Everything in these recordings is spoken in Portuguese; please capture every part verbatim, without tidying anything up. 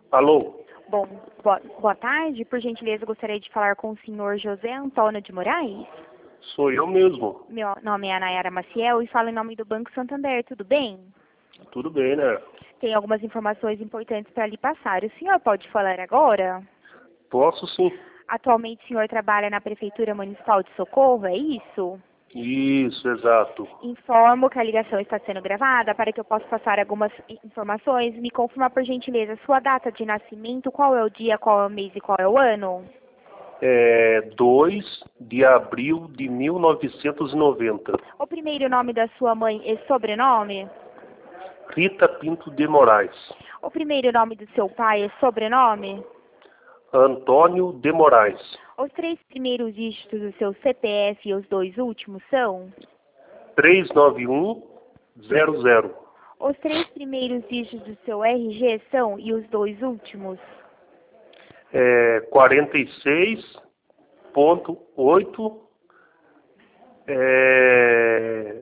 Alô? Bom, boa, boa tarde. Por gentileza, gostaria de falar com o senhor José Antônio de Moraes. Sou eu mesmo. Meu nome é Nayara Maciel e falo em nome do Banco Santander. Tudo bem? Tudo bem, né? Tem algumas informações importantes para lhe passar. O senhor pode falar agora? Posso sim. Atualmente o senhor trabalha na Prefeitura Municipal de Socorro, é isso? Isso, exato. Informo que a ligação está sendo gravada para que eu possa passar algumas informações. Me confirma, por gentileza, sua data de nascimento, qual é o dia, qual é o mês e qual é o ano? É dois de abril de mil novecentos e noventa. O primeiro nome da sua mãe e sobrenome? Rita Pinto de Moraes. O primeiro nome do seu pai e sobrenome? Antônio de Moraes. Os três primeiros dígitos do seu C P F e os dois últimos são? três nove um zero zero. Os três primeiros dígitos do seu R G são e os dois últimos? É quarenta e seis ponto oito. É...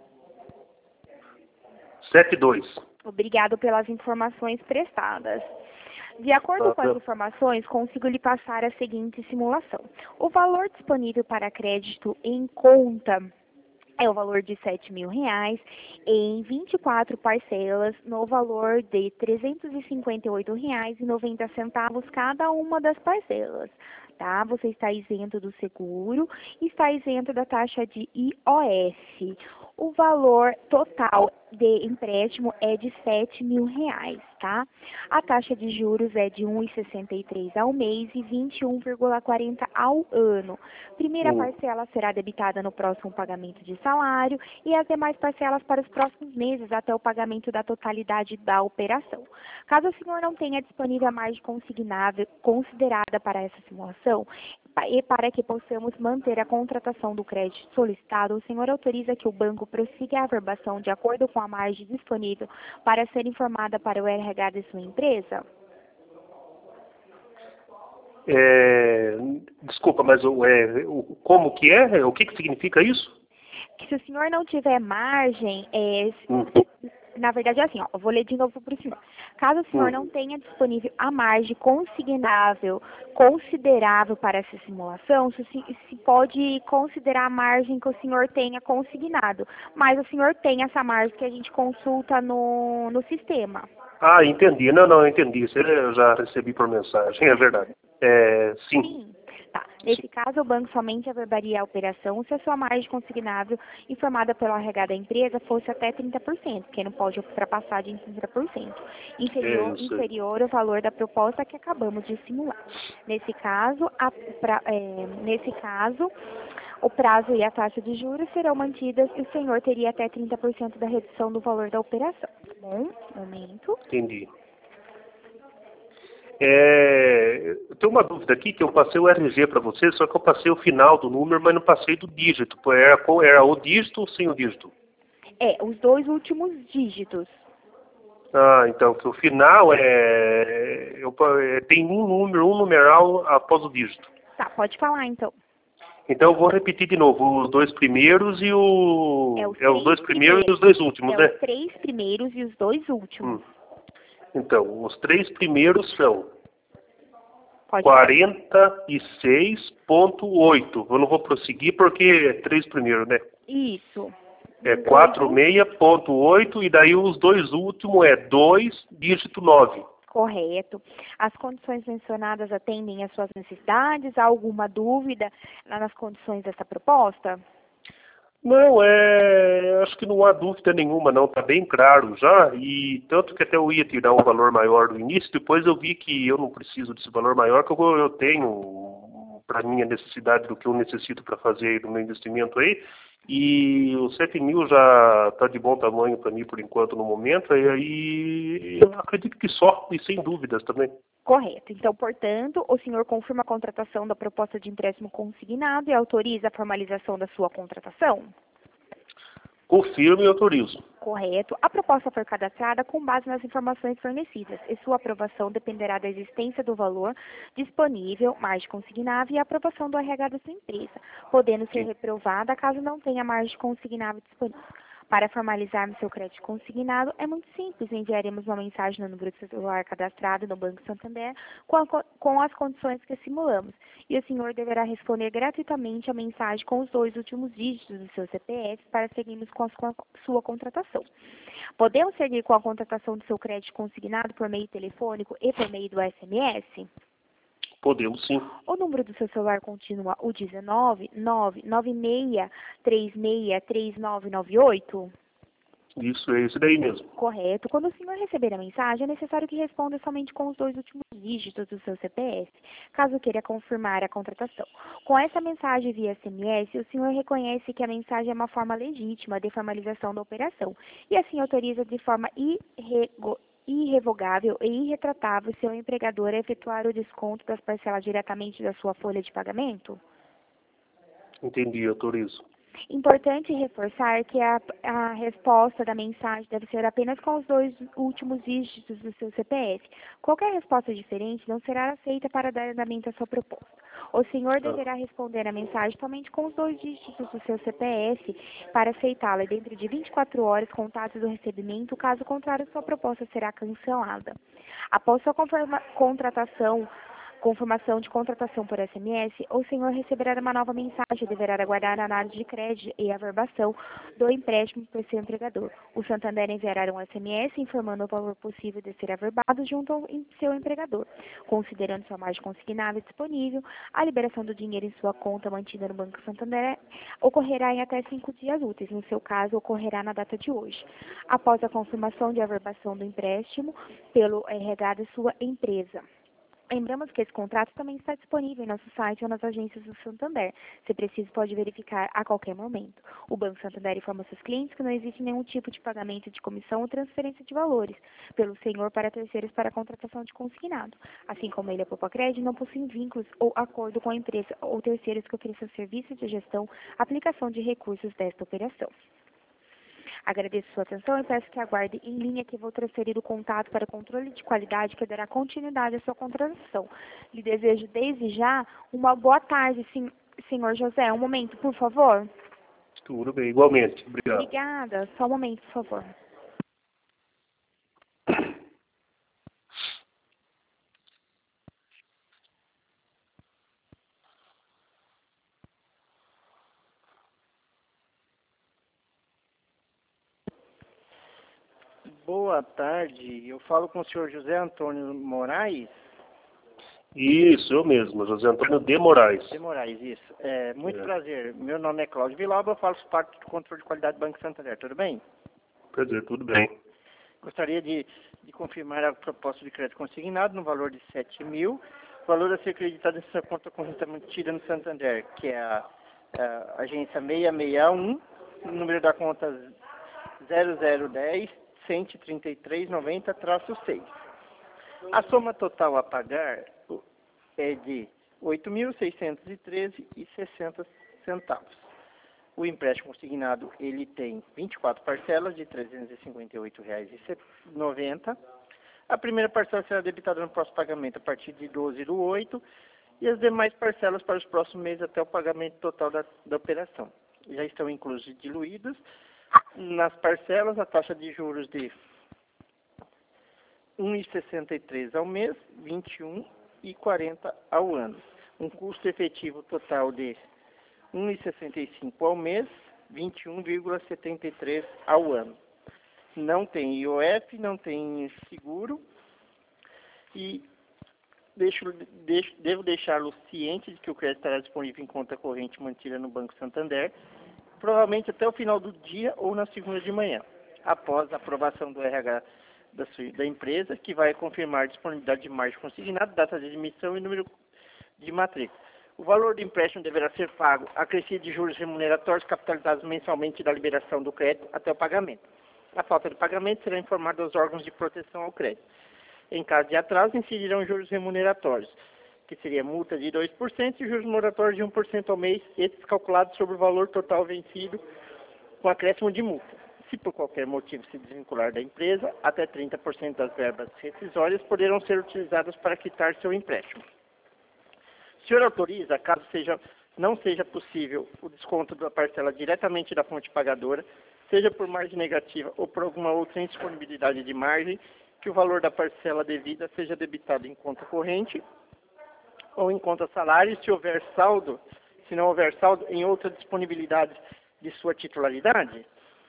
setenta e dois. Obrigado pelas informações prestadas. De acordo com as informações, consigo lhe passar a seguinte simulação. O valor disponível para crédito em conta é o valor de sete mil reais em vinte e quatro parcelas no valor de trezentos e cinquenta e oito reais e noventa centavos cada uma das parcelas. Tá? Você está isento do seguro e está isento da taxa de I O F. O valor total de empréstimo é de sete mil reais, tá? A taxa de juros é de um vírgula sessenta e três ao mês e vinte e um vírgula quarenta ao ano. Primeira parcela será debitada no próximo pagamento de salário e as demais parcelas para os próximos meses até o pagamento da totalidade da operação. Caso o senhor não tenha disponível a margem consignável considerada para essa simulação, e para que possamos manter a contratação do crédito solicitado, o senhor autoriza que o banco prossiga a averbação de acordo com a margem disponível para ser informada para o R H de sua empresa? É... Desculpa, mas o, é, o, como que é? O que, que significa isso? Que se o senhor não tiver margem, é, Hum. na verdade é assim, ó, eu vou ler de novo para o senhor. Caso o senhor Hum. não tenha disponível a margem consignável, considerável para essa simulação, se, se pode considerar a margem que o senhor tenha consignado. Mas o senhor tem essa margem que a gente consulta no, no sistema. Ah, entendi. Não, não, entendi. Isso eu já recebi por mensagem, é verdade. É, sim. Sim. Tá. Nesse caso, o banco somente averbaria a operação se a sua margem consignável informada pelo R H da empresa fosse até trinta por cento, porque não pode ultrapassar de trinta por cento. Inferior, É isso aí. inferior ao valor da proposta que acabamos de simular. Nesse caso, a, pra, é, nesse caso, o prazo e a taxa de juros serão mantidas e o senhor teria até trinta por cento da redução do valor da operação. Tá bom? Momento. Entendi. É, eu tenho uma dúvida aqui, que eu passei o R G para você, só que eu passei o final do número, mas não passei do dígito. Era, qual era o dígito ou sem o dígito? É, os dois últimos dígitos. Ah, então, que o final é, eu, é tem um número, um numeral após o dígito. Tá, pode falar então. Então eu vou repetir de novo, os dois primeiros e o... É os, É os dois primeiros, primeiros e os dois últimos, é né? os três primeiros e os dois últimos. Hum. Então, os três primeiros são Pode quarenta e seis ponto oito. Eu não vou prosseguir porque é três primeiros, né? Isso. É Os quarenta dois e seis ponto oito e daí os dois últimos é dois, dígito nove. Correto. As condições mencionadas atendem às suas necessidades? Há alguma dúvida nas condições dessa proposta? Não, é, acho que não há dúvida nenhuma, não, está bem claro já, e tanto que até eu ia tirar um valor maior do início, depois eu vi que eu não preciso desse valor maior, que eu, eu tenho para minha necessidade do que eu necessito para fazer do meu investimento aí, e os sete mil já está de bom tamanho para mim por enquanto no momento, e aí eu acredito que só, e sem dúvidas também. Correto. Então, portanto, o senhor confirma a contratação da proposta de empréstimo consignado e autoriza a formalização da sua contratação? Confirmo e autorizo. Correto. A proposta foi cadastrada com base nas informações fornecidas e sua aprovação dependerá da existência do valor disponível, margem consignável e a aprovação do R H da sua empresa, podendo ser reprovada caso não tenha margem consignável disponível. Para formalizarmos seu crédito consignado, é muito simples. Enviaremos uma mensagem no número de celular cadastrado no Banco Santander com, a, com as condições que simulamos. E o senhor deverá responder gratuitamente a mensagem com os dois últimos dígitos do seu C P F para seguirmos com a sua, sua contratação. Podemos seguir com a contratação do seu crédito consignado por meio telefônico e por meio do S M S? Podemos sim. O número do seu celular continua o dezenove, nove nove seis, três seis, três nove nove oito? Isso, é esse daí mesmo. Correto. Quando o senhor receber a mensagem, é necessário que responda somente com os dois últimos dígitos do seu C P F, caso queira confirmar a contratação. Com essa mensagem via S M S, o senhor reconhece que a mensagem é uma forma legítima de formalização da operação e assim autoriza de forma irregular irrevogável e irretratável seu empregador a efetuar o desconto das parcelas diretamente da sua folha de pagamento? Entendi, autorizo. Importante reforçar que a, a resposta da mensagem deve ser apenas com os dois últimos dígitos do seu C P F. Qualquer resposta diferente não será aceita para dar andamento à sua proposta. O senhor deverá responder a mensagem somente com os dois dígitos do seu C P F para aceitá-la dentro de vinte e quatro horas contadas do recebimento, caso contrário, sua proposta será cancelada. Após sua confirma, contratação, confirmação de contratação por S M S, o senhor receberá uma nova mensagem e deverá aguardar a análise de crédito e averbação do empréstimo por seu empregador. O Santander enviará um S M S informando o valor possível de ser averbado junto ao seu empregador. Considerando sua margem consignada disponível, a liberação do dinheiro em sua conta mantida no Banco Santander ocorrerá em até cinco dias úteis. No seu caso, ocorrerá na data de hoje. Após a confirmação de averbação do empréstimo pelo R H de sua empresa. Lembramos que esse contrato também está disponível em nosso site ou nas agências do Santander. Se preciso, pode verificar a qualquer momento. O Banco Santander informa seus clientes que não existe nenhum tipo de pagamento de comissão ou transferência de valores pelo senhor para terceiros para a contratação de consignado. Assim como ele, a Poupa Crédito, não possui vínculos ou acordo com a empresa ou terceiros que ofereçam serviços de gestão, aplicação de recursos desta operação. Agradeço sua atenção e peço que aguarde em linha que vou transferir o contato para controle de qualidade que dará continuidade à sua contratação. Lhe desejo desde já uma boa tarde, sim, senhor José. Um momento, por favor. Tudo bem, igualmente. Obrigado. Obrigada. Só um momento, por favor. Boa tarde, eu falo com o senhor José Antônio Moraes. Isso, eu mesmo, José Antônio de Moraes. De Moraes, isso. É, muito É. prazer, meu nome é Cláudio Vilauba, eu faço parte do controle de qualidade do Banco Santander, tudo bem? Prazer, tudo bem. Gostaria de, de confirmar a proposta de crédito consignado no valor de sete mil, valor a ser acreditado em sua conta corrente mantida no Santander, que é a, a agência seis seis um, número da conta zero zero um zero, cento e trinta e três, noventa, seis. A soma total a pagar é de oito mil seiscentos e treze reais e sessenta centavos. O empréstimo consignado ele tem vinte e quatro parcelas de trezentos e cinquenta e oito reais e noventa centavos. A primeira parcela será debitada no próximo pagamento a partir de doze do oito e as demais parcelas para os próximos meses até o pagamento total da, da operação. Já estão inclusos e diluídos nas parcelas a taxa de juros de um vírgula sessenta e três ao mês, vinte e um vírgula quarenta ao ano. Um custo efetivo total de um vírgula sessenta e cinco ao mês, vinte e um vírgula setenta e três ao ano. Não tem I O F, não tem seguro e deixo, deixo, devo deixá-lo ciente de que o crédito estará disponível em conta corrente mantida no Banco Santander, provavelmente até o final do dia ou na segunda de manhã, após a aprovação do R H da, sua, da empresa, que vai confirmar a disponibilidade de margem consignada, data de admissão e número de matrícula. O valor do empréstimo deverá ser pago acrescido de juros remuneratórios capitalizados mensalmente da liberação do crédito até o pagamento. A falta de pagamento será informada aos órgãos de proteção ao crédito. Em caso de atraso, incidirão juros remuneratórios, que seria multa de dois por cento e juros moratórios de um por cento ao mês, esses calculados sobre o valor total vencido com acréscimo de multa. Se por qualquer motivo se desvincular da empresa, até trinta por cento das verbas rescisórias poderão ser utilizadas para quitar seu empréstimo. O senhor autoriza, caso seja, não seja possível o desconto da parcela diretamente da fonte pagadora, seja por margem negativa ou por alguma outra indisponibilidade de margem, que o valor da parcela devida seja debitado em conta corrente ou em conta salário, se houver saldo, se não houver saldo, em outra disponibilidade de sua titularidade?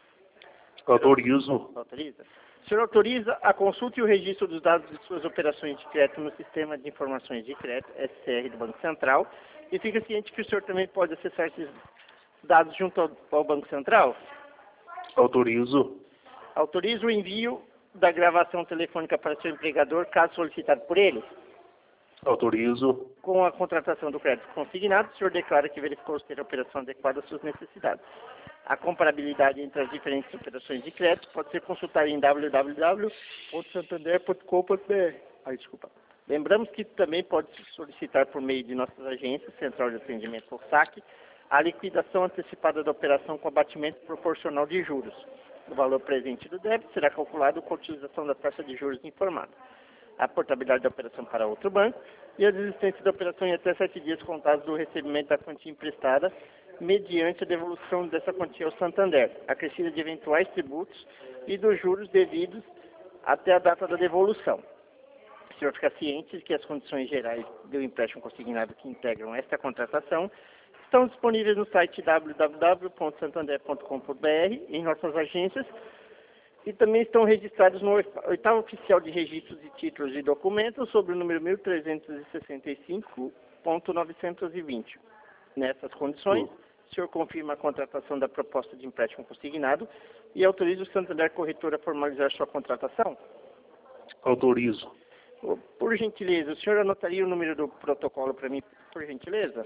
Autorizo. Autoriza. O senhor autoriza a consulta e o registro dos dados de suas operações de crédito no Sistema de Informações de Crédito, S C R, do Banco Central, e fica ciente que o senhor também pode acessar esses dados junto ao, ao Banco Central? Autorizo. Autoriza o envio da gravação telefônica para seu empregador, caso solicitado por ele? Autorizo. Com a contratação do crédito consignado, o senhor declara que verificou ter a operação adequada às suas necessidades. A comparabilidade entre as diferentes operações de crédito pode ser consultada em w w w ponto santander ponto com ponto b r. Ai, desculpa. Lembramos que também pode solicitar por meio de nossas agências, Central de Atendimento ou S A C, a liquidação antecipada da operação com abatimento proporcional de juros. O valor presente do débito será calculado com a utilização da taxa de juros informada. A portabilidade da operação para outro banco e a desistência da operação em até sete dias contados do recebimento da quantia emprestada, mediante a devolução dessa quantia ao Santander, acrescida de eventuais tributos e dos juros devidos até a data da devolução. O senhor fica ciente de que as condições gerais do empréstimo consignado que integram esta contratação estão disponíveis no site w w w ponto santander ponto com ponto b r, em nossas agências, e também estão registrados no oitavo oficial de registros de títulos e documentos sobre o número mil trezentos e sessenta e cinco ponto novecentos e vinte. Nessas condições, o senhor confirma a contratação da proposta de empréstimo consignado e autoriza o Santander Corretora a formalizar sua contratação? Autorizo. Por gentileza, o senhor anotaria o número do protocolo para mim, por gentileza?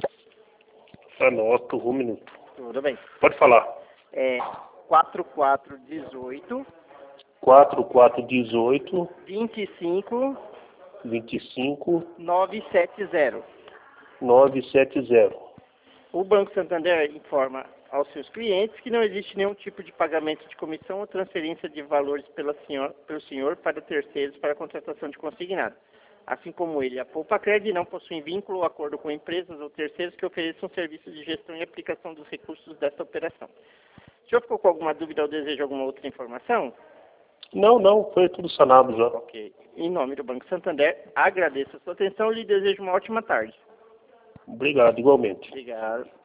Anoto, um minuto. Tudo bem. Pode falar. É quatro quatro um oito, quatro quatro um oito, vinte e cinco, vinte e cinco, nove sete zero. nove sete zero. O Banco Santander informa aos seus clientes que não existe nenhum tipo de pagamento de comissão ou transferência de valores pela senhor, pelo senhor para terceiros para a contratação de consignado. Assim como ele, a Poupa-Cred não possui vínculo ou acordo com empresas ou terceiros que ofereçam serviços de gestão e aplicação dos recursos desta operação. O senhor ficou com alguma dúvida ou deseja alguma outra informação? Não, não, foi tudo sanado já. Ok. Em nome do Banco Santander, agradeço a sua atenção e lhe desejo uma ótima tarde. Obrigado, igualmente. Obrigado.